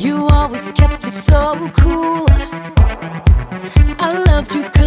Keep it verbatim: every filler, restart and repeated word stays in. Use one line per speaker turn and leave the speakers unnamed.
You always kept it so cool. I loved you.